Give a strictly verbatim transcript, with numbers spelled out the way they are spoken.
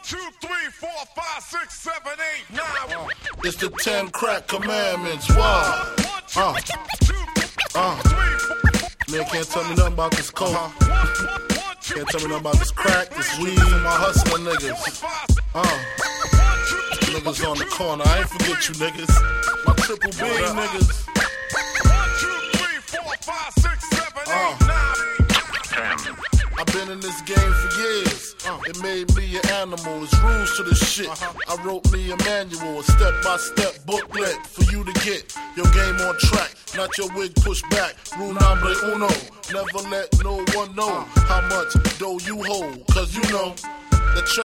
two, three, four, five, six, seven, eight, nine. Uh, it's the ten crack commandments. Why? Uh, uh. Man can't tell me nothing about this coke. Can't tell me nothing about this crack, this weed, and my hustling niggas. Uh. Niggas on the corner, I ain't forget you niggas. My triple B niggas. Uh. I've been in this game for years. Uh, it made me an animal. It's rules to the shit. Uh-huh. I wrote me a manual, a step-by-step booklet for you to get your game on track. Not your wig pushed back. Rule number uno. Never let no one know how much dough you hold. Cause you know the